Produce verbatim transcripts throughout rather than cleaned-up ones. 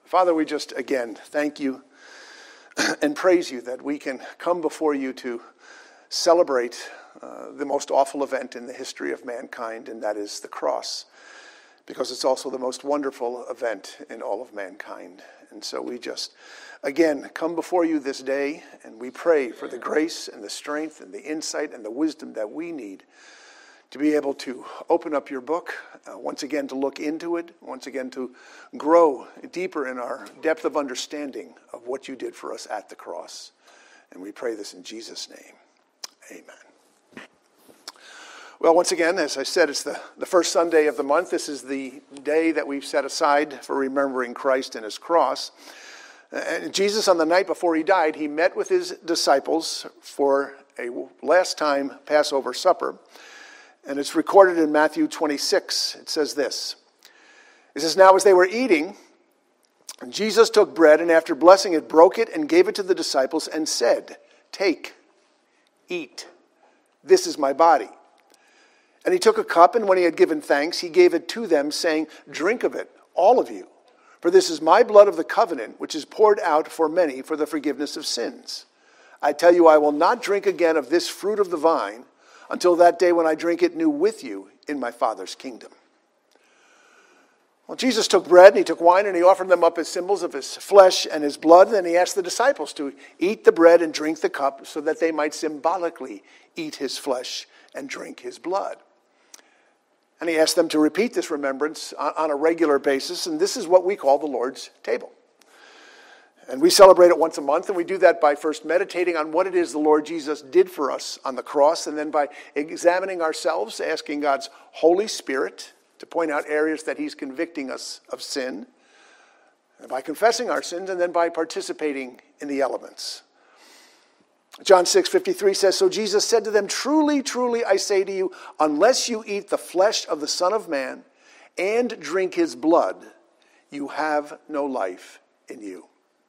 Father, we just, again, thank you and praise you that we can come before you to celebrate uh, the most awful event in the history of mankind, and that is the cross, because it's also the most wonderful event in all of mankind. And so we just, again, come before you this day, and we pray for the grace and the strength and the insight and the wisdom that we need to be able to open up your book, uh, once again to look into it, once again to grow deeper in our depth of understanding of what you did for us at the cross. And we pray this in Jesus' name. Amen. Well, once again, as I said, it's the, the first Sunday of the month. This is the day that we've set aside for remembering Christ and his cross. And Jesus, on the night before he died, he met with his disciples for a last time Passover supper. And it's recorded in Matthew twenty-six. It says this. It says, "Now as they were eating, Jesus took bread, and after blessing it, broke it and gave it to the disciples and said, 'Take, eat. This is my body.' And he took a cup, and when he had given thanks, he gave it to them, saying, 'Drink of it, all of you. For this is my blood of the covenant, which is poured out for many for the forgiveness of sins. I tell you, I will not drink again of this fruit of the vine until that day when I drink it new with you in my Father's kingdom.'" Well, Jesus took bread and he took wine and he offered them up as symbols of his flesh and his blood. And then he asked the disciples to eat the bread and drink the cup so that they might symbolically eat his flesh and drink his blood. And he asked them to repeat this remembrance on a regular basis. And this is what we call the Lord's table. And we celebrate it once a month, and we do that by first meditating on what it is the Lord Jesus did for us on the cross, and then by examining ourselves, asking God's Holy Spirit to point out areas that he's convicting us of sin, and by confessing our sins, and then by participating in the elements. John six fifty-three says, "So Jesus said to them, 'Truly, truly, I say to you, unless you eat the flesh of the Son of Man and drink his blood, you have no life in you.'"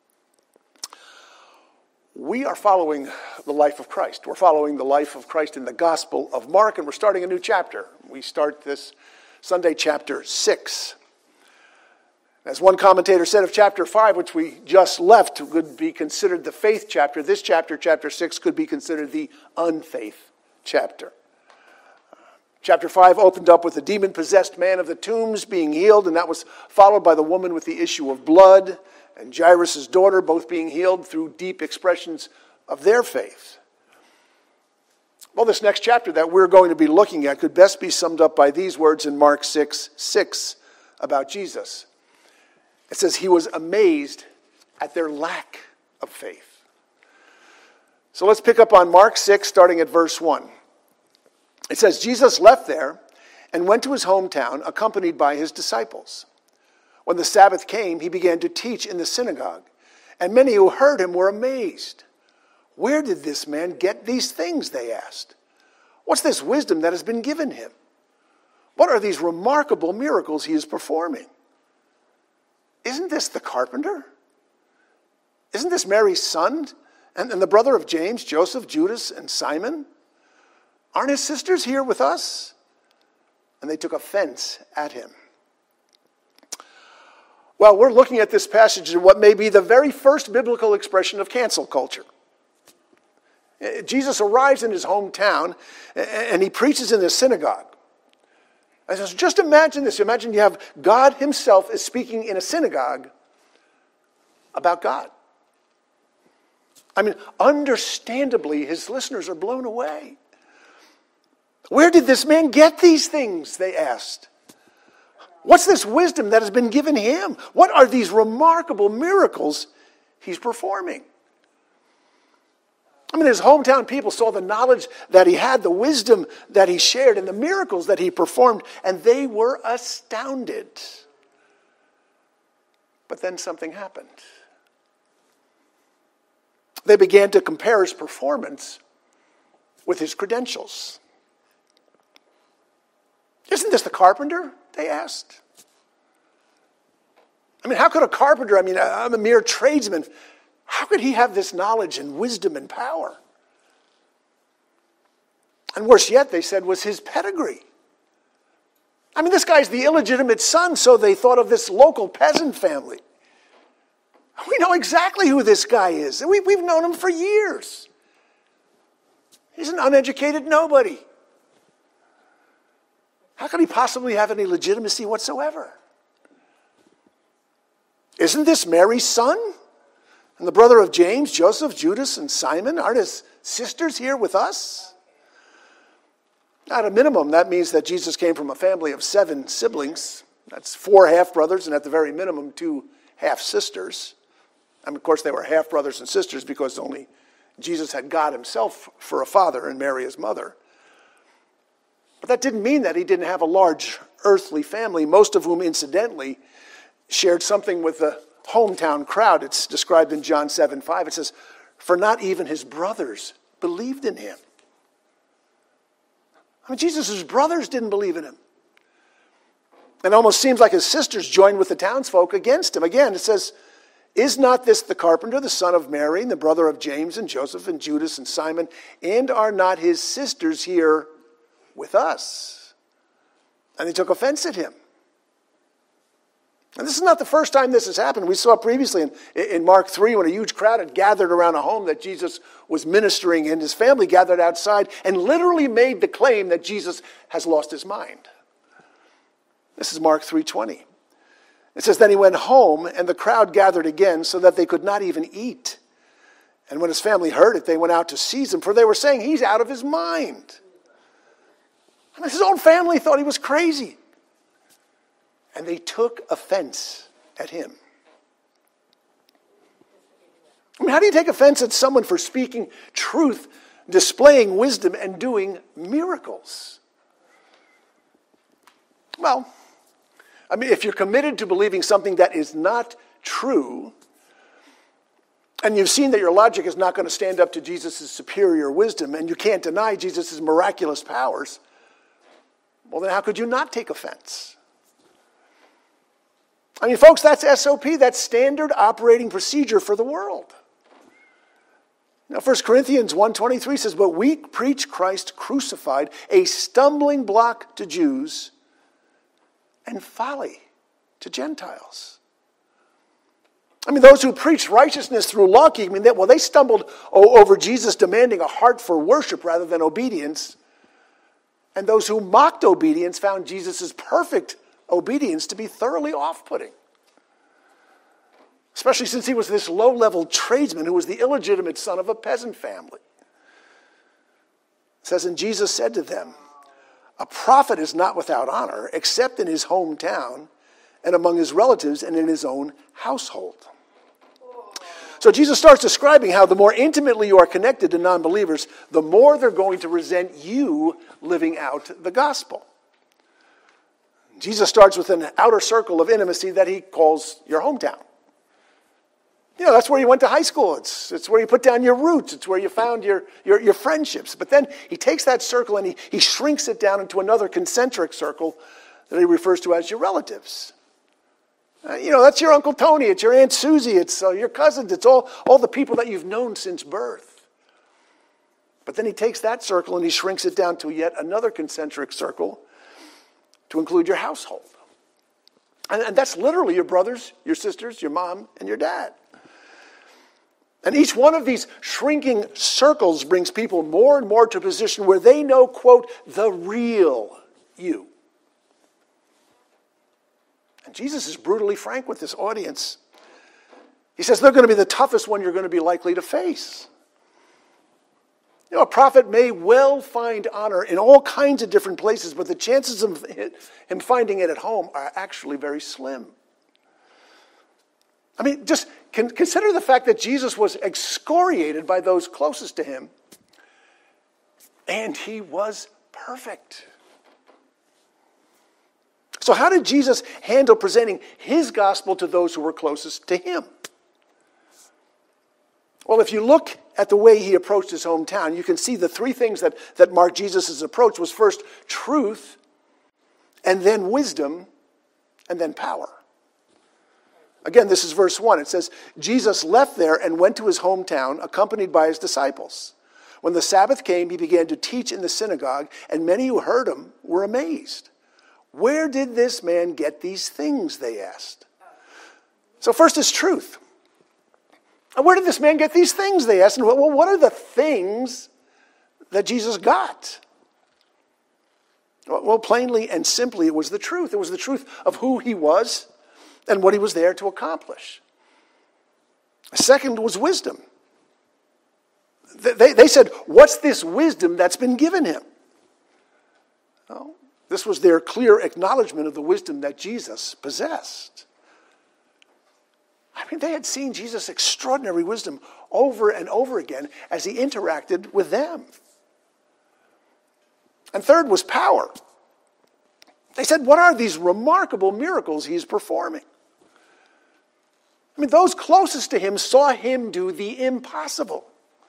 We are following the life of Christ. We're following the life of Christ in the Gospel of Mark, and we're starting a new chapter. We start this Sunday, chapter six. As one commentator said of chapter five, which we just left, could be considered the faith chapter. This chapter, chapter six, could be considered the unfaith chapter. Chapter five opened up with the demon-possessed man of the tombs being healed, and that was followed by the woman with the issue of blood and Jairus' daughter both being healed through deep expressions of their faith. Well, this next chapter that we're going to be looking at could best be summed up by these words in Mark six six about Jesus. It says, "He was amazed at their lack of faith." So let's pick up on Mark six, starting at verse one. It says, "Jesus left there and went to his hometown, accompanied by his disciples. When the Sabbath came, he began to teach in the synagogue, and many who heard him were amazed. 'Where did this man get these things?' they asked. 'What's this wisdom that has been given him? What are these remarkable miracles he is performing? Isn't this the carpenter? Isn't this Mary's son and, and the brother of James, Joseph, Judas, and Simon? Aren't his sisters here with us?' And they took offense at him." Well, we're looking at this passage in what may be the very first biblical expression of cancel culture. Jesus arrives in his hometown and he preaches in the synagogue. And so just imagine this. Imagine you have God himself is speaking in a synagogue about God. I mean, understandably, his listeners are blown away. "Where did this man get these things?" they asked. "What's this wisdom that has been given him? What are these remarkable miracles he's performing?" I mean, his hometown people saw the knowledge that he had, the wisdom that he shared, and the miracles that he performed, and they were astounded. But then something happened. They began to compare his performance with his credentials. "Isn't this the carpenter?" they asked. I mean, how could a carpenter, I mean, I'm a mere tradesman, how could he have this knowledge and wisdom and power? And worse yet, they said, was his pedigree. I mean, this guy's the illegitimate son, so they thought of this local peasant family. We know exactly who this guy is. We, we've known him for years. He's an uneducated nobody. How could he possibly have any legitimacy whatsoever? Isn't this Mary's son? And the brother of James, Joseph, Judas, and Simon? Aren't his sisters here with us? At a minimum, that means that Jesus came from a family of seven siblings. That's four half-brothers and at the very minimum, two half-sisters. And of course, they were half-brothers and sisters because only Jesus had God himself for a father and Mary his mother. But that didn't mean that he didn't have a large earthly family, most of whom, incidentally, shared something with the hometown crowd. It's described in John seven five. It says, "For not even his brothers believed in him." I mean, Jesus' brothers didn't believe in him. It almost seems like his sisters joined with the townsfolk against him. Again, it says, "Is not this the carpenter, the son of Mary, and the brother of James and Joseph and Judas and Simon? And are not his sisters here with us?" And they took offense at him. And this is not the first time this has happened. We saw previously in, in Mark three when a huge crowd had gathered around a home that Jesus was ministering in. His family gathered outside and literally made the claim that Jesus has lost his mind. This is Mark three twenty. It says, "Then he went home, and the crowd gathered again so that they could not even eat. And when his family heard it, they went out to seize him, for they were saying, 'He's out of his mind.'" And his own family thought he was crazy. And they took offense at him. I mean, how do you take offense at someone for speaking truth, displaying wisdom, and doing miracles? Well, I mean, if you're committed to believing something that is not true, and you've seen that your logic is not going to stand up to Jesus' superior wisdom, and you can't deny Jesus' miraculous powers, well, then how could you not take offense? I mean, folks, that's S O P. That's standard operating procedure for the world. Now, First Corinthians one twenty-three says, "But we preach Christ crucified, a stumbling block to Jews and folly to Gentiles." I mean, those who preach righteousness through law keeping, well, they stumbled over Jesus demanding a heart for worship rather than obedience. And those who mocked obedience found Jesus' perfect obedience to be thoroughly off-putting. Especially since he was this low-level tradesman who was the illegitimate son of a peasant family. It says, "And Jesus said to them, 'A prophet is not without honor except in his hometown and among his relatives and in his own household.'" So Jesus starts describing how the more intimately you are connected to non-believers, the more they're going to resent you living out the gospel. Jesus starts with an outer circle of intimacy that he calls your hometown. You know, that's where you went to high school. It's, it's where you put down your roots. It's where you found your, your, your friendships. But then he takes that circle and he, he shrinks it down into another concentric circle that he refers to as your relatives. Uh, you know, that's your Uncle Tony. It's your Aunt Susie. It's uh, your cousins. It's all, all the people that you've known since birth. But then he takes that circle and he shrinks it down to yet another concentric circle to include your household. And, and that's literally your brothers, your sisters, your mom, and your dad. And each one of these shrinking circles brings people more and more to a position where they know, quote, the real you. And Jesus is brutally frank with this audience. He says they're going to be the toughest one you're going to be likely to face. You know, a prophet may well find honor in all kinds of different places, but the chances of him finding it at home are actually very slim. I mean, just consider the fact that Jesus was excoriated by those closest to him, and he was perfect. So how did Jesus handle presenting his gospel to those who were closest to him? Well, if you look at the way he approached his hometown, you can see the three things that, that marked Jesus' approach was first truth, and then wisdom, and then power. Again, this is verse one. It says, Jesus left there and went to his hometown, accompanied by his disciples. When the Sabbath came, he began to teach in the synagogue, and many who heard him were amazed. Where did this man get these things, they asked. So first is truth. And where did this man get these things, they asked. And, well, what are the things that Jesus got? Well, plainly and simply, it was the truth. It was the truth of who he was and what he was there to accomplish. Second was wisdom. They, they said, what's this wisdom that's been given him? Well, this was their clear acknowledgement of the wisdom that Jesus possessed. I mean, they had seen Jesus' extraordinary wisdom over and over again as he interacted with them. And third was power. They said, what are these remarkable miracles he's performing? I mean, those closest to him saw him do the impossible.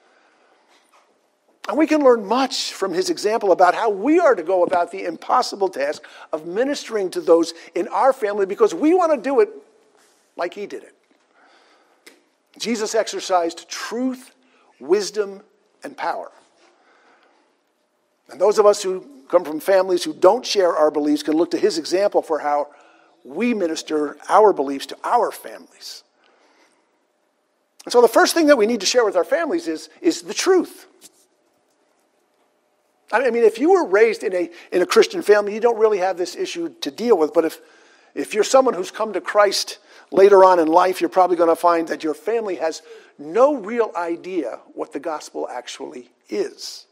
And we can learn much from his example about how we are to go about the impossible task of ministering to those in our family because we want to do it like he did it. Jesus exercised truth, wisdom, and power. And those of us who come from families who don't share our beliefs can look to his example for how we minister our beliefs to our families. And so the first thing that we need to share with our families is, is the truth. I mean, if you were raised in a, in a Christian family, you don't really have this issue to deal with. But if, if you're someone who's come to Christ later on in life, you're probably going to find that your family has no real idea what the gospel actually is.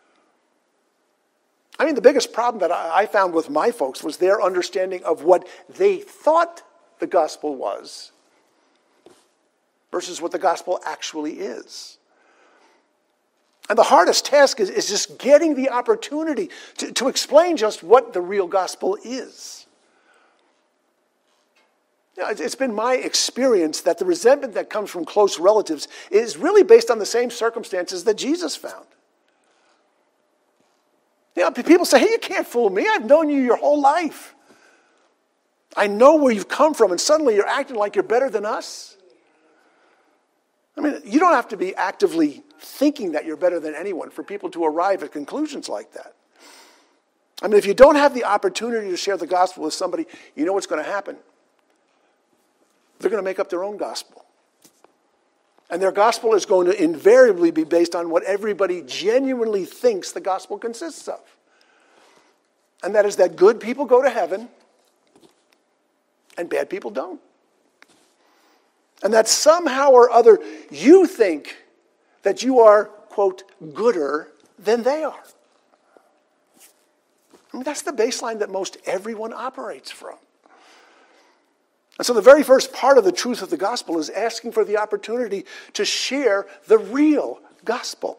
I mean, the biggest problem that I found with my folks was their understanding of what they thought the gospel was versus what the gospel actually is. And the hardest task is, is just getting the opportunity to, to explain just what the real gospel is. You know, it's been my experience that the resentment that comes from close relatives is really based on the same circumstances that Jesus found. You know, people say, hey, you can't fool me. I've known you your whole life. I know where you've come from, and suddenly you're acting like you're better than us. I mean, you don't have to be actively thinking that you're better than anyone for people to arrive at conclusions like that. I mean, if you don't have the opportunity to share the gospel with somebody, you know what's going to happen. They're going to make up their own gospel. And their gospel is going to invariably be based on what everybody genuinely thinks the gospel consists of. And that is that good people go to heaven and bad people don't. And that somehow or other you think that you are, quote, gooder than they are. I mean, that's the baseline that most everyone operates from. And so the very first part of the truth of the gospel is asking for the opportunity to share the real gospel.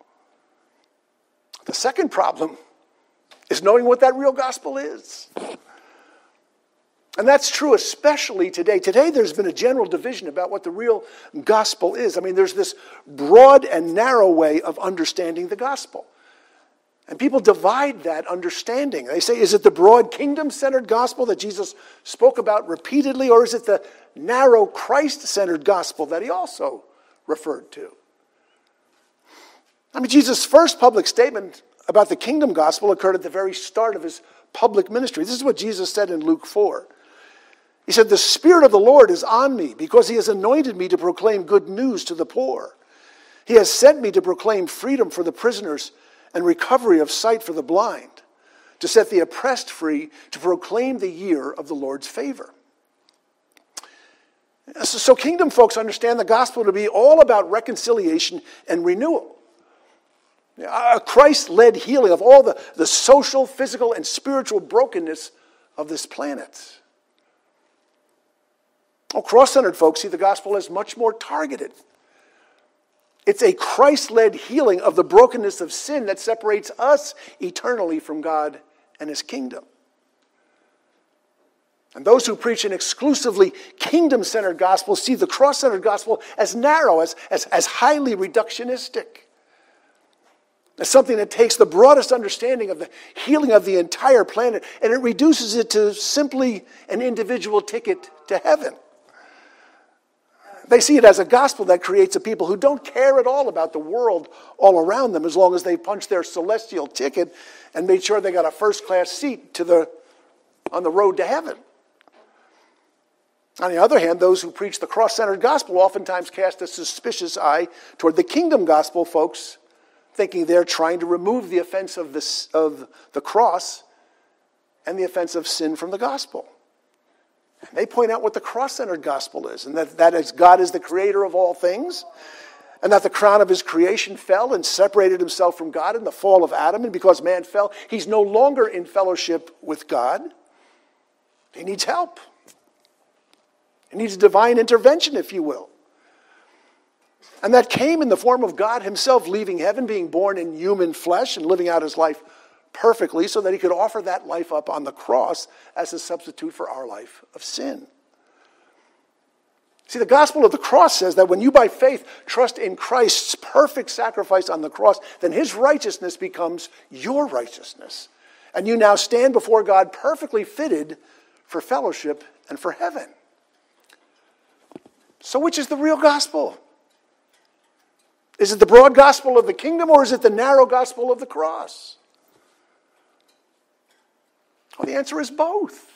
The second problem is knowing what that real gospel is. And that's true especially today. Today there's been a general division about what the real gospel is. I mean, there's this broad and narrow way of understanding the gospel. And people divide that understanding. They say, is it the broad kingdom-centered gospel that Jesus spoke about repeatedly, or is it the narrow Christ-centered gospel that he also referred to? I mean, Jesus' first public statement about the kingdom gospel occurred at the very start of his public ministry. This is what Jesus said in Luke four. He said, the Spirit of the Lord is on me because he has anointed me to proclaim good news to the poor. He has sent me to proclaim freedom for the prisoners and recovery of sight for the blind, to set the oppressed free, to proclaim the year of the Lord's favor. So, so kingdom folks understand the gospel to be all about reconciliation and renewal. A Christ-led healing of all the, the social, physical, and spiritual brokenness of this planet. Well, cross-centered folks see the gospel as much more targeted. It's a Christ-led healing of the brokenness of sin that separates us eternally from God and his kingdom. And those who preach an exclusively kingdom-centered gospel see the cross-centered gospel as narrow, as, as, as highly reductionistic. As something that takes the broadest understanding of the healing of the entire planet and it reduces it to simply an individual ticket to heaven. They see it as a gospel that creates a people who don't care at all about the world all around them as long as they punch their celestial ticket and made sure they got a first-class seat to the, on the road to heaven. On the other hand, those who preach the cross-centered gospel oftentimes cast a suspicious eye toward the kingdom gospel folks, thinking they're trying to remove the offense of the, of the cross and the offense of sin from the gospel. And they point out what the cross-centered gospel is, and that, that is God is the creator of all things, and that the crown of his creation fell and separated himself from God in the fall of Adam, and because man fell, he's no longer in fellowship with God. He needs help. He needs divine intervention, if you will. And that came in the form of God himself leaving heaven, being born in human flesh and living out his life perfectly so that he could offer that life up on the cross as a substitute for our life of sin. See, the gospel of the cross says that when you by faith trust in Christ's perfect sacrifice on the cross, then his righteousness becomes your righteousness. And you now stand before God perfectly fitted for fellowship and for heaven. So which is the real gospel? Is it the broad gospel of the kingdom, or is it the narrow gospel of the cross? Well, the answer is both.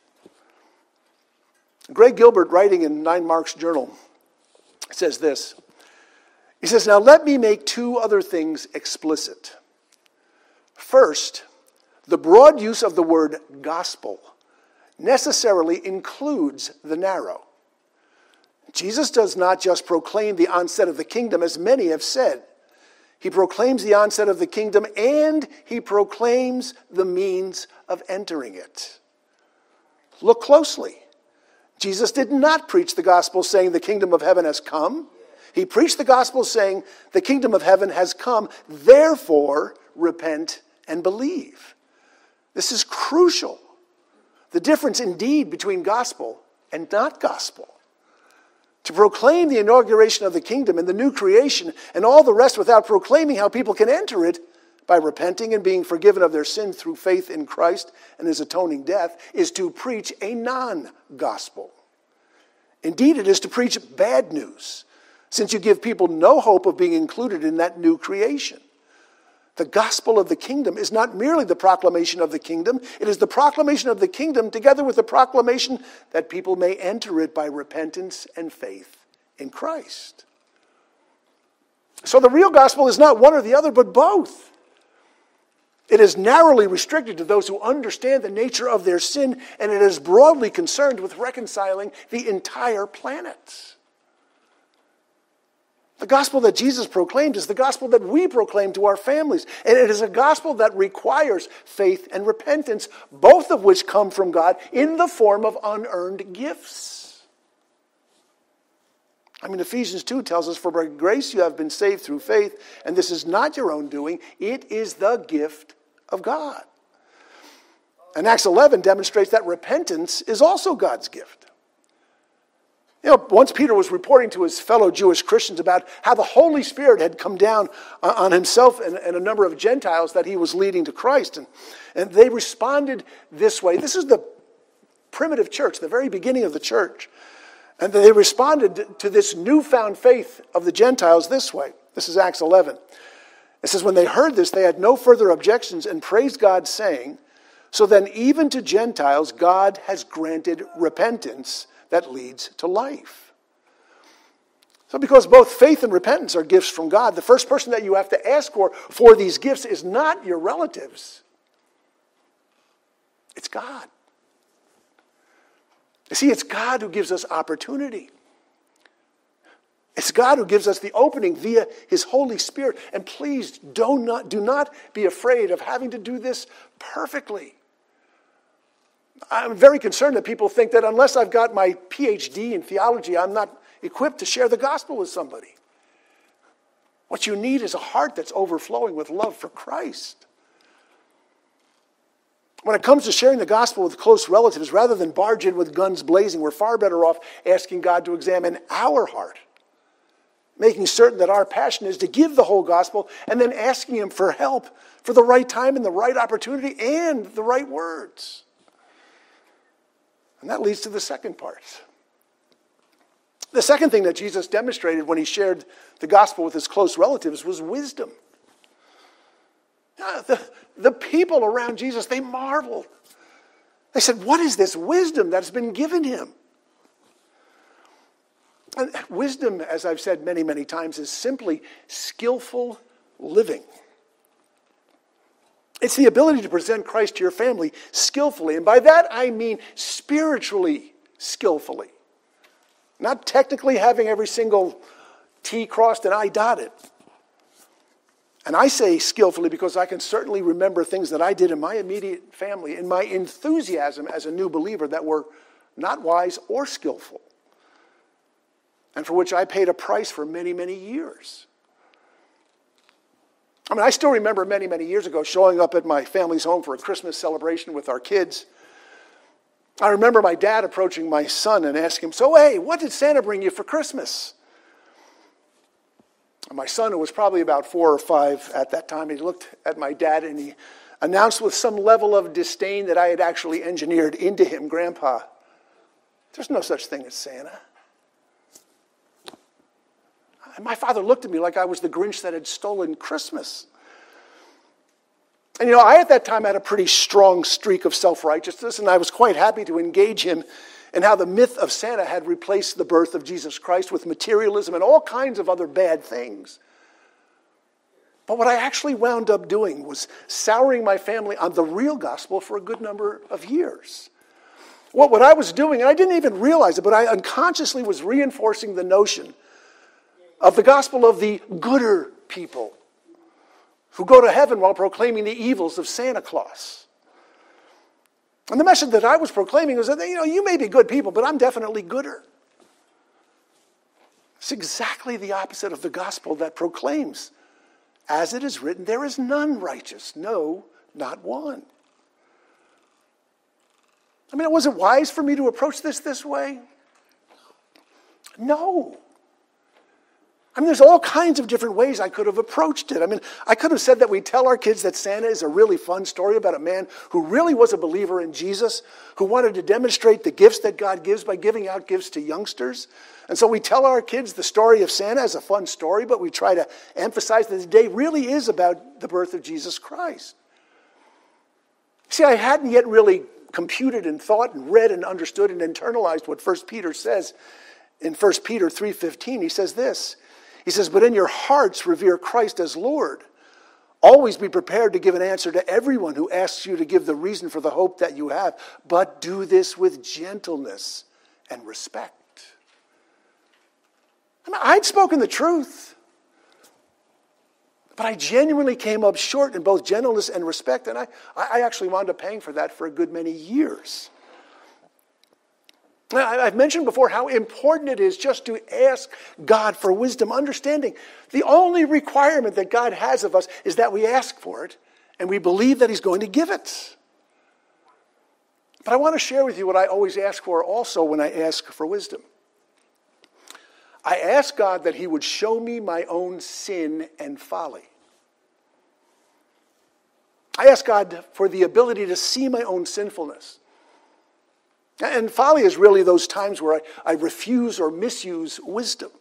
Greg Gilbert, writing in Nine Marks Journal, says this. He says, now let me make two other things explicit. First, the broad use of the word gospel necessarily includes the narrow. Jesus does not just proclaim the onset of the kingdom, as many have said. He proclaims the onset of the kingdom, and he proclaims the means of entering it. Look closely. Jesus did not preach the gospel saying the kingdom of heaven has come. He preached the gospel saying the kingdom of heaven has come, therefore repent and believe. This is crucial. The difference indeed between gospel and not gospel. To proclaim the inauguration of the kingdom and the new creation and all the rest without proclaiming how people can enter it by repenting and being forgiven of their sin through faith in Christ and his atoning death is to preach a non-gospel. Indeed, it is to preach bad news, since you give people no hope of being included in that new creation. The gospel of the kingdom is not merely the proclamation of the kingdom, it is the proclamation of the kingdom together with the proclamation that people may enter it by repentance and faith in Christ. So the real gospel is not one or the other, but both. It is narrowly restricted to those who understand the nature of their sin, and it is broadly concerned with reconciling the entire planet. The gospel that Jesus proclaimed is the gospel that we proclaim to our families. And it is a gospel that requires faith and repentance, both of which come from God in the form of unearned gifts. I mean, Ephesians two tells us, for by grace you have been saved through faith, and this is not your own doing, it is the gift of God. And Acts eleven demonstrates that repentance is also God's gift. You know, once Peter was reporting to his fellow Jewish Christians about how the Holy Spirit had come down on himself and, and a number of Gentiles that he was leading to Christ. And, and they responded this way. This is the primitive church, the very beginning of the church. And they responded to this newfound faith of the Gentiles this way. This is Acts eleven. It says, when they heard this, they had no further objections and praised God, saying, so then even to Gentiles God has granted repentance that leads to life. So because both faith and repentance are gifts from God, the first person that you have to ask for for these gifts is not your relatives. It's God. You see, it's God who gives us opportunity. It's God who gives us the opening via his Holy Spirit. And please do not, do not be afraid of having to do this perfectly. I'm very concerned that people think that unless I've got my P H D in theology, I'm not equipped to share the gospel with somebody. What you need is a heart that's overflowing with love for Christ. When it comes to sharing the gospel with close relatives, rather than barge in with guns blazing, we're far better off asking God to examine our heart, making certain that our passion is to give the whole gospel, and then asking him for help for the right time and the right opportunity and the right words. And that leads to the second part. The second thing that Jesus demonstrated when he shared the gospel with his close relatives was wisdom. The, the people around Jesus, they marveled. They said, what is this wisdom that's been given him? And wisdom, as I've said many, many times, is simply skillful living. It's the ability to present Christ to your family skillfully. And by that I mean spiritually skillfully. Not technically having every single T crossed and I dotted. And I say skillfully because I can certainly remember things that I did in my immediate family, in my enthusiasm as a new believer, that were not wise or skillful, and for which I paid a price for many, many years. I mean, I still remember many, many years ago showing up at my family's home for a Christmas celebration with our kids. I remember my dad approaching my son and asking him, "So, hey, what did Santa bring you for Christmas?" And my son, who was probably about four or five at that time, he looked at my dad and he announced with some level of disdain that I had actually engineered into him, "Grandpa, there's no such thing as Santa." And my father looked at me like I was the Grinch that had stolen Christmas. And you know, I at that time had a pretty strong streak of self-righteousness, and I was quite happy to engage him in how the myth of Santa had replaced the birth of Jesus Christ with materialism and all kinds of other bad things. But what I actually wound up doing was souring my family on the real gospel for a good number of years. What, what I was doing, and I didn't even realize it, but I unconsciously was reinforcing the notion of the gospel of the gooder people who go to heaven while proclaiming the evils of Santa Claus. And the message that I was proclaiming was that, you know, you may be good people, but I'm definitely gooder. It's exactly the opposite of the gospel that proclaims, as it is written, there is none righteous, no, not one. I mean, was it wise for me to approach this this way? No. I mean, there's all kinds of different ways I could have approached it. I mean, I could have said that we tell our kids that Santa is a really fun story about a man who really was a believer in Jesus, who wanted to demonstrate the gifts that God gives by giving out gifts to youngsters. And so we tell our kids the story of Santa as a fun story, but we try to emphasize that the day really is about the birth of Jesus Christ. See, I hadn't yet really computed and thought and read and understood and internalized what First Peter says. In First Peter three fifteen, he says this. He says, "But in your hearts revere Christ as Lord. Always be prepared to give an answer to everyone who asks you to give the reason for the hope that you have. But do this with gentleness and respect." I mean, I'd spoken the truth. But I genuinely came up short in both gentleness and respect. And I, I actually wound up paying for that for a good many years. I've mentioned before how important it is just to ask God for wisdom, understanding the only requirement that God has of us is that we ask for it, and we believe that he's going to give it. But I want to share with you what I always ask for also when I ask for wisdom. I ask God that he would show me my own sin and folly. I ask God for the ability to see my own sinfulness. And folly is really those times where I, I refuse or misuse wisdom.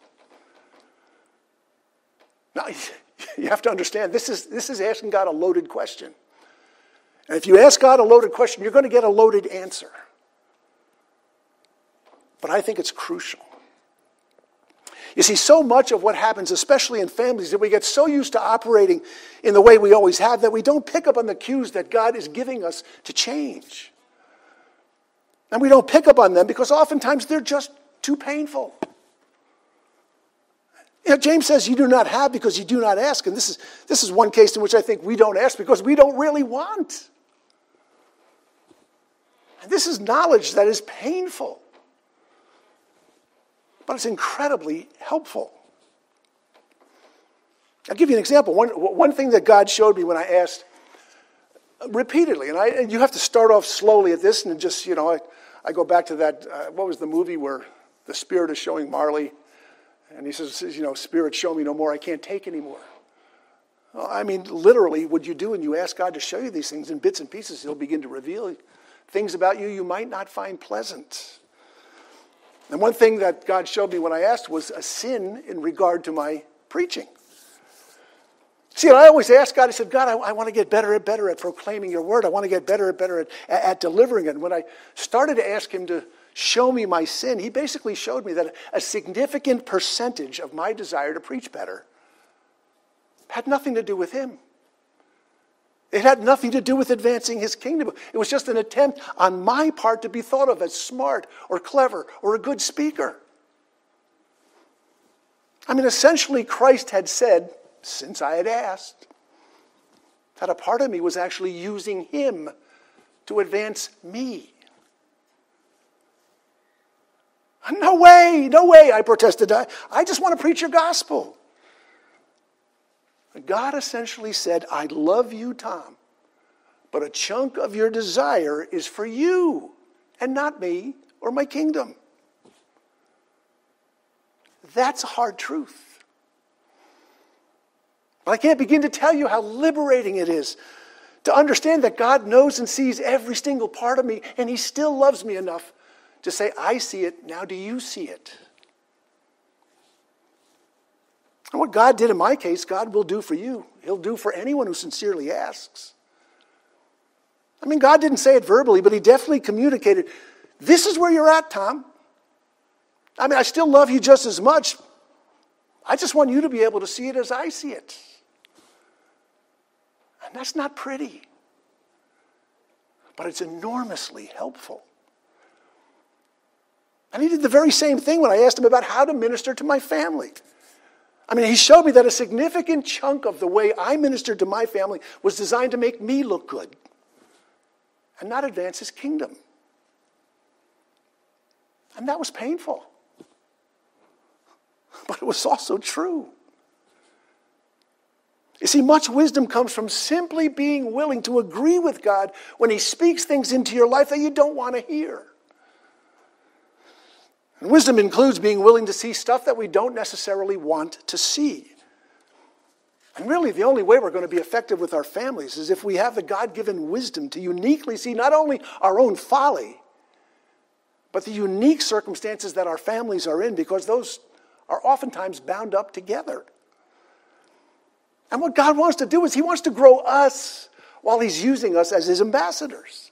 Now, you have to understand, this is, this is asking God a loaded question. And if you ask God a loaded question, you're going to get a loaded answer. But I think it's crucial. You see, so much of what happens, especially in families, that we get so used to operating in the way we always have that we don't pick up on the cues that God is giving us to change. And we don't pick up on them because oftentimes they're just too painful. You know, James says you do not have because you do not ask. And this is, this is one case in which I think we don't ask because we don't really want. And this is knowledge that is painful. But it's incredibly helpful. I'll give you an example. One, one thing that God showed me when I asked repeatedly, and, I, and you have to start off slowly at this, and just, you know, I, I go back to that, uh, what was the movie where the Spirit is showing Marley, and he says, you know, "Spirit, show me no more, I can't take anymore." Well, I mean, literally, what you do when you ask God to show you these things in bits and pieces, he'll begin to reveal things about you you might not find pleasant. And one thing that God showed me when I asked was a sin in regard to my preaching. See, and I always ask God, I said, "God, I, I want to get better and better at proclaiming your word. I want to get better and better at, at, at delivering it." And when I started to ask him to show me my sin. He basically showed me that a significant percentage of my desire to preach better had nothing to do with him. It had nothing to do with advancing his kingdom. It was just an attempt on my part to be thought of as smart or clever or a good speaker. I mean, essentially, Christ had said, since I had asked, that a part of me was actually using him to advance me. No way, no way, I protested. I, I just want to preach your gospel. God essentially said, I love you, Tom, but a chunk of your desire is for you and not me or my kingdom. That's a hard truth. But I can't begin to tell you how liberating it is to understand that God knows and sees every single part of me, and he still loves me enough to say, I see it, now do you see it? And what God did in my case, God will do for you. He'll do for anyone who sincerely asks. I mean, God didn't say it verbally, but he definitely communicated, this is where you're at, Tom. I mean, I still love you just as much. I just want you to be able to see it as I see it. And that's not pretty, but it's enormously helpful. And he did the very same thing when I asked him about how to minister to my family. I mean, he showed me that a significant chunk of the way I ministered to my family was designed to make me look good and not advance his kingdom. And that was painful. But it was also true. You see, much wisdom comes from simply being willing to agree with God when he speaks things into your life that you don't want to hear. And wisdom includes being willing to see stuff that we don't necessarily want to see. And really, the only way we're going to be effective with our families is if we have the God-given wisdom to uniquely see not only our own folly, but the unique circumstances that our families are in, because those are oftentimes bound up together. And what God wants to do is he wants to grow us while he's using us as his ambassadors.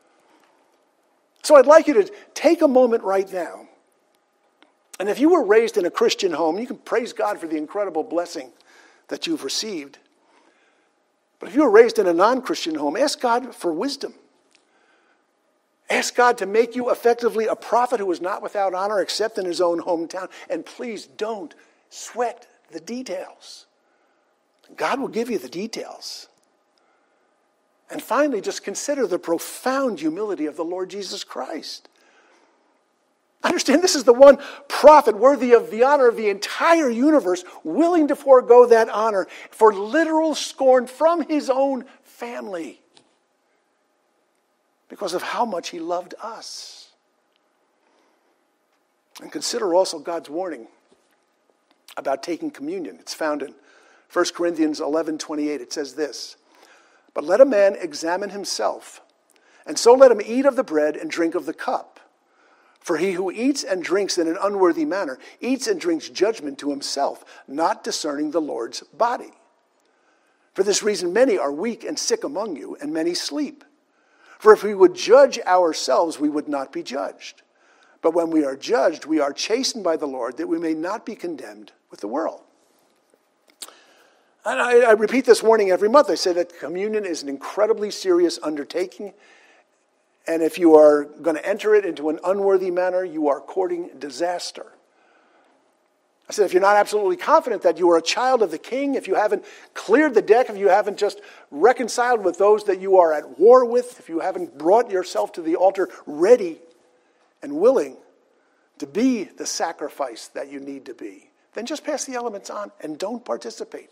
So I'd like you to take a moment right now. And if you were raised in a Christian home, you can praise God for the incredible blessing that you've received. But if you were raised in a non-Christian home, ask God for wisdom. Ask God to make you effectively a prophet who is not without honor except in his own hometown. And please don't sweat the details. God will give you the details. And finally, just consider the profound humility of the Lord Jesus Christ. Understand, this is the one prophet worthy of the honor of the entire universe, willing to forego that honor for literal scorn from his own family because of how much he loved us. And consider also God's warning about taking communion. It's found in First Corinthians eleven twenty-eight. It says this, "But let a man examine himself, and so let him eat of the bread and drink of the cup. For he who eats and drinks in an unworthy manner eats and drinks judgment to himself, not discerning the Lord's body. For this reason many are weak and sick among you, and many sleep. For if we would judge ourselves, we would not be judged. But when we are judged, we are chastened by the Lord, that we may not be condemned with the world." And I, I repeat this warning every month. I say that communion is an incredibly serious undertaking. And if you are going to enter it into an unworthy manner, you are courting disaster. I said, if you're not absolutely confident that you are a child of the King, if you haven't cleared the deck, if you haven't just reconciled with those that you are at war with, if you haven't brought yourself to the altar ready and willing to be the sacrifice that you need to be, then just pass the elements on and don't participate.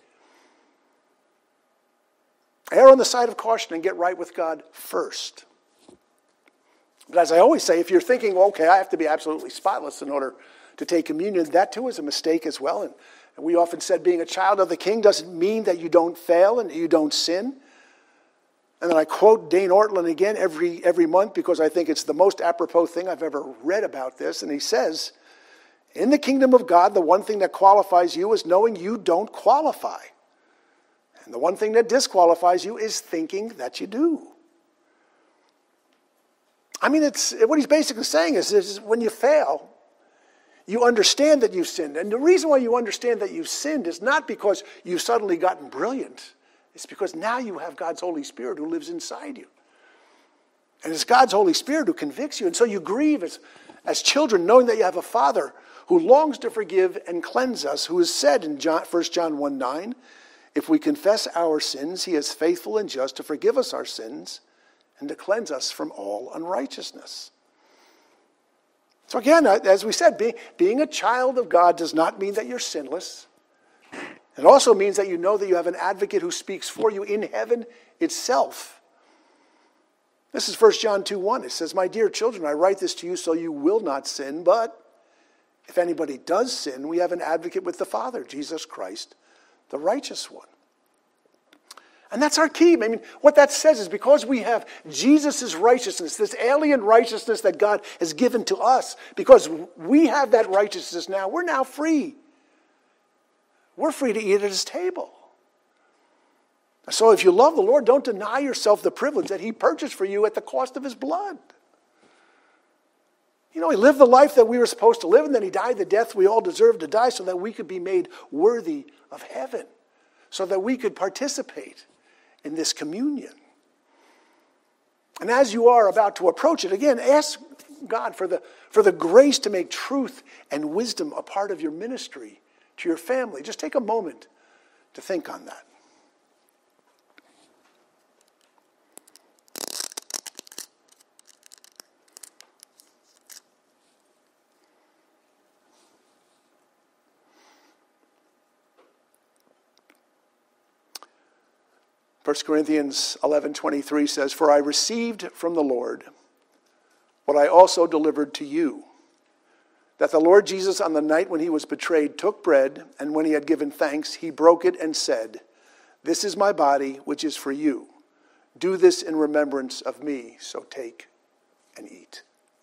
Err on the side of caution and get right with God first. But as I always say, if you're thinking, well, okay, I have to be absolutely spotless in order to take communion, that too is a mistake as well. And, and we often said being a child of the King doesn't mean that you don't fail and you don't sin. And then I quote Dane Ortlund again every, every month because I think it's the most apropos thing I've ever read about this. And he says, in the kingdom of God, the one thing that qualifies you is knowing you don't qualify. And the one thing that disqualifies you is thinking that you do. I mean, it's what he's basically saying is, is when you fail, you understand that you've sinned. And the reason why you understand that you've sinned is not because you've suddenly gotten brilliant. It's because now you have God's Holy Spirit who lives inside you. And it's God's Holy Spirit who convicts you. And so you grieve as, as children, knowing that you have a Father who longs to forgive and cleanse us, who has said in John, First John one nine, if we confess our sins, he is faithful and just to forgive us our sins and to cleanse us from all unrighteousness. So again, as we said, being, being a child of God does not mean that you're sinless. It also means that you know that you have an advocate who speaks for you in heaven itself. This is First John two one. It says, my dear children, I write this to you so you will not sin, but if anybody does sin, we have an advocate with the Father, Jesus Christ, the righteous one. And that's our key. I mean, what that says is because we have Jesus' righteousness, this alien righteousness that God has given to us, because we have that righteousness now, we're now free. We're free to eat at his table. So if you love the Lord, don't deny yourself the privilege that he purchased for you at the cost of his blood. You know, he lived the life that we were supposed to live, and then he died the death we all deserved to die so that we could be made worthy of heaven, so that we could participate in this communion. And as you are about to approach it, again, ask God for the, for the grace to make truth and wisdom a part of your ministry to your family. Just take a moment to think on that. First Corinthians eleven twenty-three says, for I received from the Lord what I also delivered to you, that the Lord Jesus on the night when he was betrayed took bread, and when he had given thanks, he broke it and said, this is my body, which is for you. Do this in remembrance of me, so take and eat.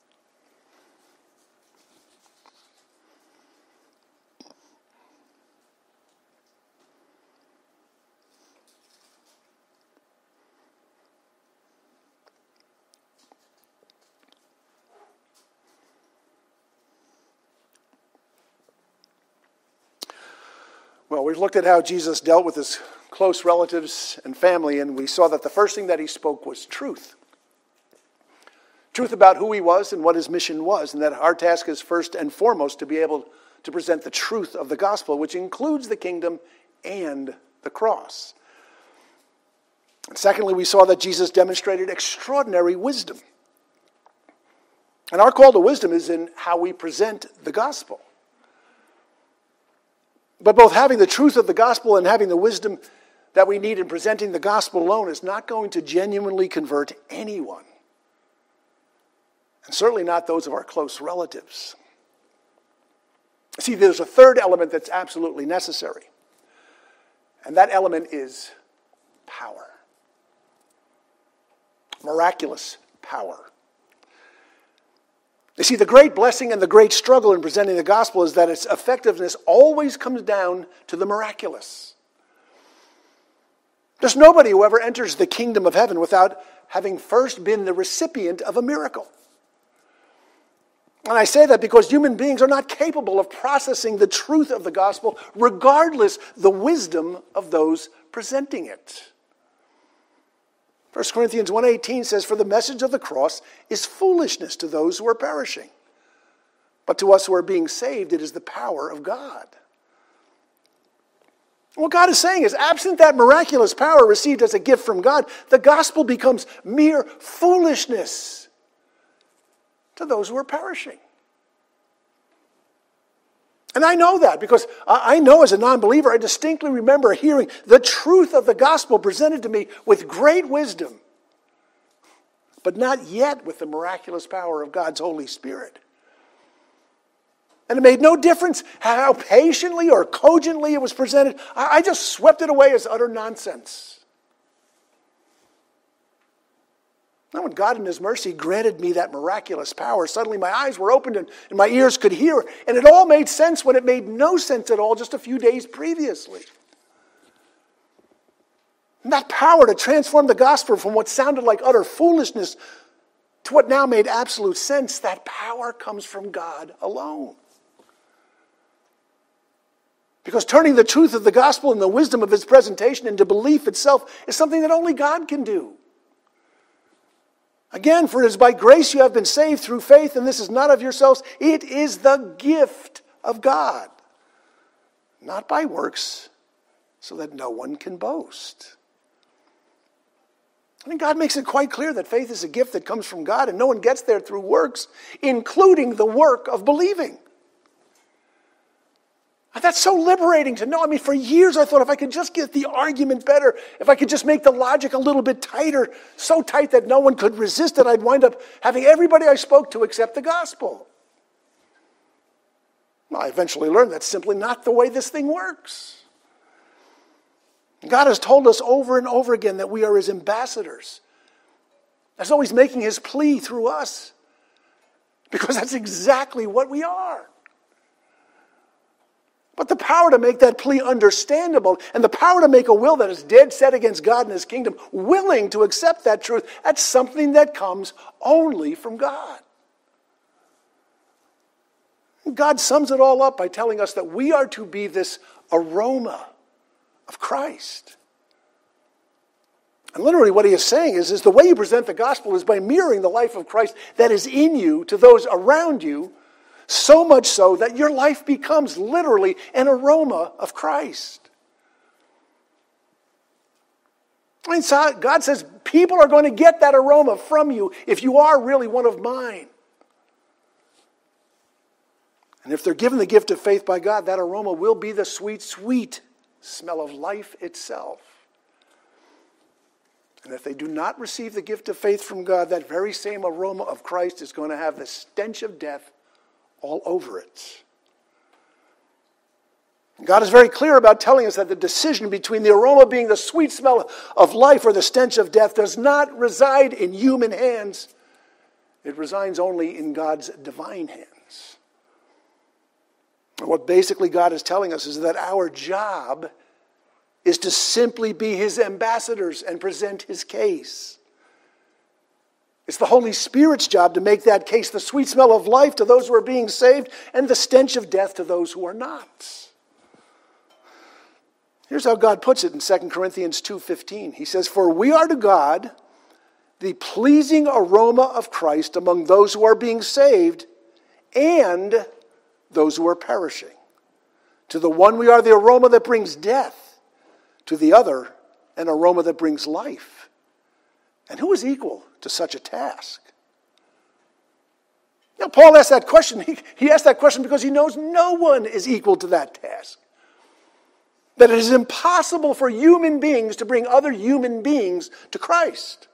Well, we've looked at how Jesus dealt with his close relatives and family, and we saw that the first thing that he spoke was truth. Truth about who he was and what his mission was, and that our task is first and foremost to be able to present the truth of the gospel, which includes the kingdom and the cross. And secondly, we saw that Jesus demonstrated extraordinary wisdom. And our call to wisdom is in how we present the gospel. But both having the truth of the gospel and having the wisdom that we need in presenting the gospel alone is not going to genuinely convert anyone. And certainly not those of our close relatives. See, there's a third element that's absolutely necessary. And that element is power. Miraculous power. You see, the great blessing and the great struggle in presenting the gospel is that its effectiveness always comes down to the miraculous. There's nobody who ever enters the kingdom of heaven without having first been the recipient of a miracle. And I say that because human beings are not capable of processing the truth of the gospel, regardless the wisdom of those presenting it. First Corinthians one eighteen says, for the message of the cross is foolishness to those who are perishing. But to us who are being saved, it is the power of God. What God is saying is, absent that miraculous power received as a gift from God, the gospel becomes mere foolishness to those who are perishing. And I know that because I know as a non-believer, I distinctly remember hearing the truth of the gospel presented to me with great wisdom, but not yet with the miraculous power of God's Holy Spirit. And it made no difference how patiently or cogently it was presented. I just swept it away as utter nonsense. Now, when God in his mercy granted me that miraculous power, suddenly my eyes were opened and, and my ears could hear. And it all made sense when it made no sense at all just a few days previously. And that power to transform the gospel from what sounded like utter foolishness to what now made absolute sense, that power comes from God alone. Because turning the truth of the gospel and the wisdom of its presentation into belief itself is something that only God can do. Again, for it is by grace you have been saved through faith, and this is not of yourselves. It is the gift of God, not by works, so that no one can boast. I mean, God makes it quite clear that faith is a gift that comes from God, and no one gets there through works, including the work of believing. And that's so liberating to know. I mean, for years I thought if I could just get the argument better, if I could just make the logic a little bit tighter, so tight that no one could resist it, I'd wind up having everybody I spoke to accept the gospel. Well, I eventually learned that's simply not the way this thing works. God has told us over and over again that we are his ambassadors. As though he's making his plea through us. Because that's exactly what we are. But the power to make that plea understandable and the power to make a will that is dead set against God and his kingdom, willing to accept that truth, that's something that comes only from God. God sums it all up by telling us that we are to be this aroma of Christ. And literally what he is saying is, is the way you present the gospel is by mirroring the life of Christ that is in you to those around you, so much so that your life becomes literally an aroma of Christ. I mean, so God says people are going to get that aroma from you if you are really one of mine. And if they're given the gift of faith by God, that aroma will be the sweet, sweet smell of life itself. And if they do not receive the gift of faith from God, that very same aroma of Christ is going to have the stench of death all over it. God is very clear about telling us that the decision between the aroma being the sweet smell of life or the stench of death does not reside in human hands. It resides only in God's divine hands. And what basically God is telling us is that our job is to simply be his ambassadors and present his case. It's the Holy Spirit's job to make that case the sweet smell of life to those who are being saved and the stench of death to those who are not. Here's how God puts it in Second Corinthians two fifteen. He says, "For we are to God the pleasing aroma of Christ among those who are being saved and those who are perishing. To the one we are the aroma that brings death, to the other an aroma that brings life. And who is equal to such a task?" Now, Paul asked that question. He, he asked that question because he knows no one is equal to that task. That it is impossible for human beings to bring other human beings to Christ.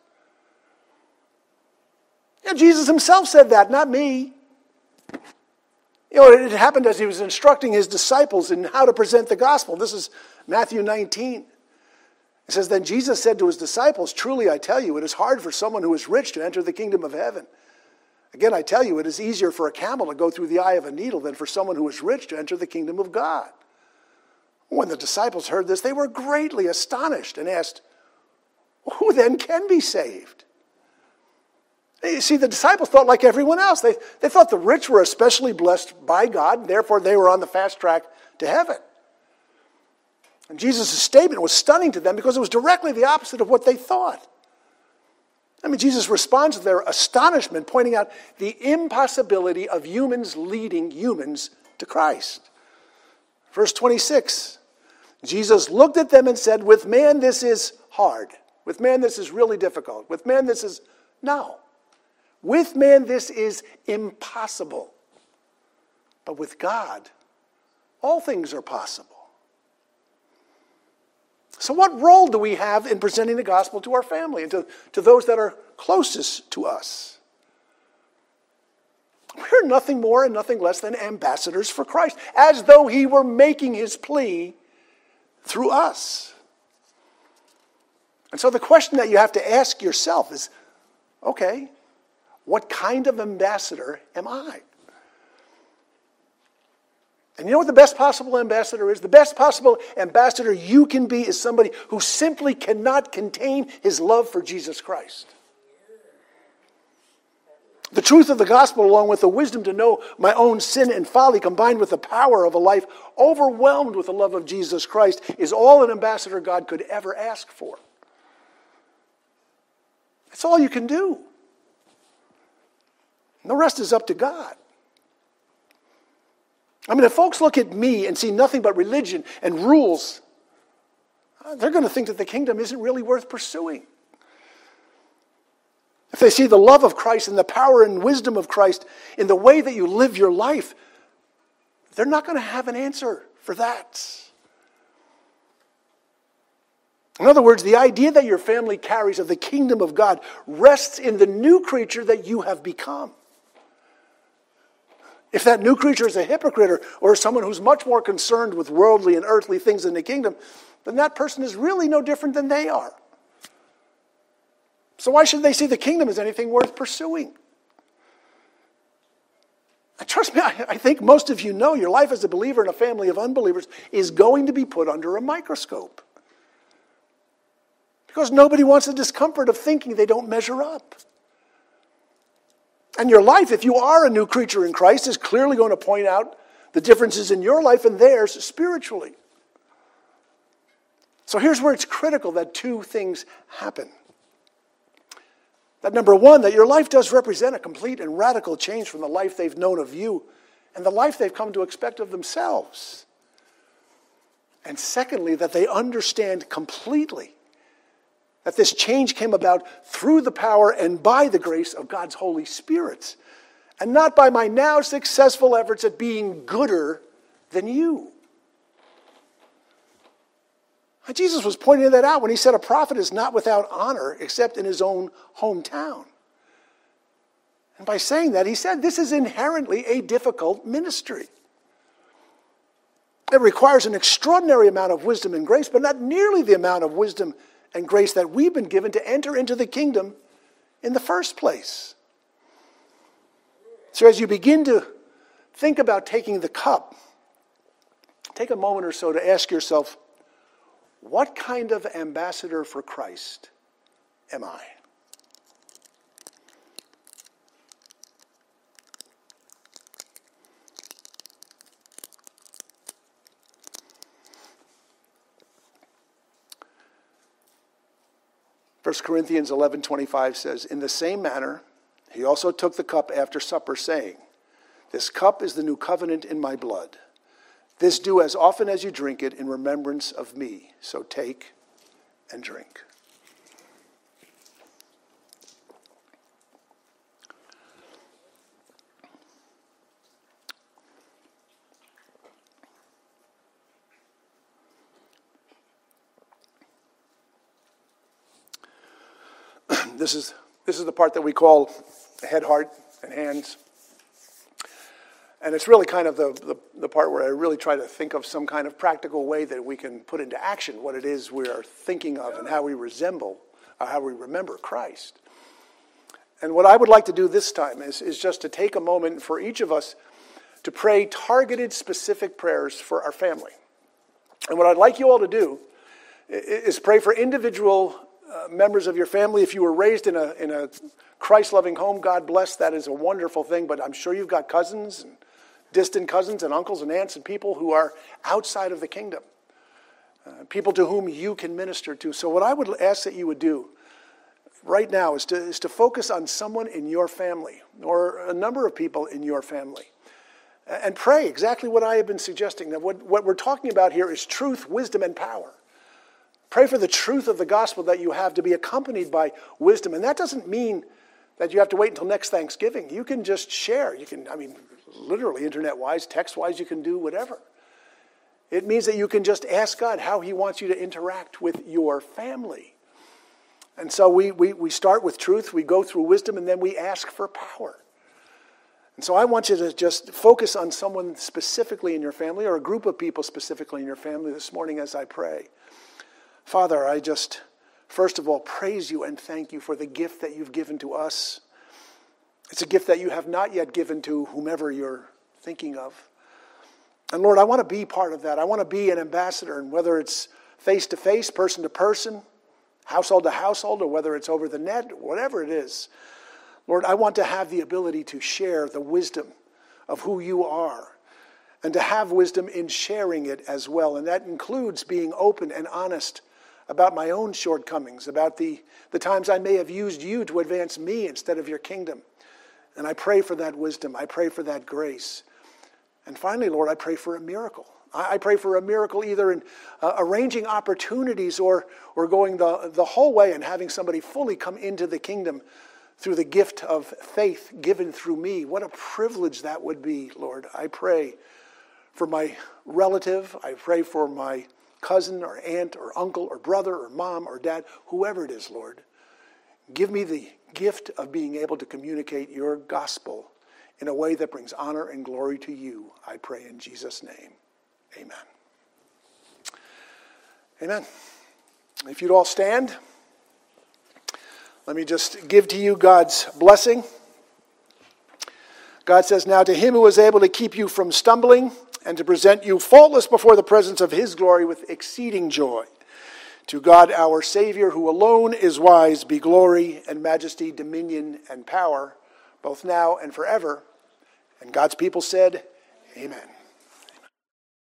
Yeah, Jesus himself said that, not me. You know, it happened as he was instructing his disciples in how to present the gospel. This is Matthew nineteen. It says, "Then Jesus said to his disciples, 'Truly I tell you, it is hard for someone who is rich to enter the kingdom of heaven. Again, I tell you, it is easier for a camel to go through the eye of a needle than for someone who is rich to enter the kingdom of God.' When the disciples heard this, they were greatly astonished and asked, 'Who then can be saved?' You see, the disciples thought like everyone else. They, they thought the rich were especially blessed by God, and therefore they were on the fast track to heaven. And Jesus' statement was stunning to them because it was directly the opposite of what they thought. I mean, Jesus responds to their astonishment, pointing out the impossibility of humans leading humans to Christ. Verse twenty-six, Jesus looked at them and said, 'With man this is hard. With man this is really difficult. With man this is, no. With man this is impossible. But with God, all things are possible.'" So what role do we have in presenting the gospel to our family and to, to those that are closest to us? We're nothing more and nothing less than ambassadors for Christ, as though he were making his plea through us. And so the question that you have to ask yourself is, okay, what kind of ambassador am I? And you know what the best possible ambassador is? The best possible ambassador you can be is somebody who simply cannot contain his love for Jesus Christ. The truth of the gospel, along with the wisdom to know my own sin and folly, combined with the power of a life overwhelmed with the love of Jesus Christ, is all an ambassador God could ever ask for. That's all you can do. And the rest is up to God. I mean, if folks look at me and see nothing but religion and rules, they're going to think that the kingdom isn't really worth pursuing. If they see the love of Christ and the power and wisdom of Christ in the way that you live your life, they're not going to have an answer for that. In other words, the idea that your family carries of the kingdom of God rests in the new creature that you have become. If that new creature is a hypocrite or, or someone who's much more concerned with worldly and earthly things in the kingdom, then that person is really no different than they are. So why should they see the kingdom as anything worth pursuing? And trust me, I, I think most of you know your life as a believer in a family of unbelievers is going to be put under a microscope. Because nobody wants the discomfort of thinking they don't measure up. And your life, if you are a new creature in Christ, is clearly going to point out the differences in your life and theirs spiritually. So here's where it's critical that two things happen. That number one, that your life does represent a complete and radical change from the life they've known of you and the life they've come to expect of themselves. And secondly, that they understand completely that this change came about through the power and by the grace of God's Holy Spirit, and not by my now successful efforts at being gooder than you. Jesus was pointing that out when he said a prophet is not without honor except in his own hometown. And by saying that, he said this is inherently a difficult ministry. It requires an extraordinary amount of wisdom and grace, but not nearly the amount of wisdom and grace that we've been given to enter into the kingdom in the first place. So as you begin to think about taking the cup, take a moment or so to ask yourself, what kind of ambassador for Christ am I? First Corinthians eleven twenty-five says, in the same manner, he also took the cup after supper, saying, this cup is the new covenant in my blood. This do as often as you drink it in remembrance of me. So take and drink. This is, this is the part that we call head, heart, and hands. And it's really kind of the, the, the part where I really try to think of some kind of practical way that we can put into action what it is we are thinking of and how we resemble, uh, how we remember Christ. And what I would like to do this time is, is just to take a moment for each of us to pray targeted, specific prayers for our family. And what I'd like you all to do is pray for individual uh, members of your family. If you were raised in a, in a Christ-loving home, God bless, that is a wonderful thing, but I'm sure you've got cousins and distant cousins and uncles and aunts and people who are outside of the kingdom, uh, people to whom you can minister to. So what I would ask that you would do right now is to, is to focus on someone in your family or a number of people in your family and pray exactly what I have been suggesting. That what, what we're talking about here is truth, wisdom, and power. Pray for the truth of the gospel that you have to be accompanied by wisdom. And that doesn't mean that you have to wait until next Thanksgiving. You can just share. You can, I mean, literally internet-wise, text-wise, you can do whatever. It means that you can just ask God how he wants you to interact with your family. And so we, we, we start with truth, we go through wisdom, and then we ask for power. And so I want you to just focus on someone specifically in your family or a group of people specifically in your family this morning as I pray. Father, I just, first of all, praise you and thank you for the gift that you've given to us. It's a gift that you have not yet given to whomever you're thinking of. And Lord, I want to be part of that. I want to be an ambassador, and whether it's face-to-face, person-to-person, household to household, or whether it's over the net, whatever it is. Lord, I want to have the ability to share the wisdom of who you are and to have wisdom in sharing it as well. And that includes being open and honest about my own shortcomings, about the, the times I may have used you to advance me instead of your kingdom. And I pray for that wisdom. I pray for that grace. And finally, Lord, I pray for a miracle. I, I pray for a miracle either in uh, arranging opportunities or, or going the, the whole way and having somebody fully come into the kingdom through the gift of faith given through me. What a privilege that would be, Lord. I pray for my relative. I pray for my cousin or aunt or uncle or brother or mom or dad, whoever it is, Lord. Give me the gift of being able to communicate your gospel in a way that brings honor and glory to you. I pray in Jesus' name. Amen. Amen. If you'd all stand, let me just give to you God's blessing. God says, now to him who is able to keep you from stumbling and to present you faultless before the presence of his glory with exceeding joy. To God our Savior, who alone is wise, be glory and majesty, dominion and power, both now and forever. And God's people said, amen.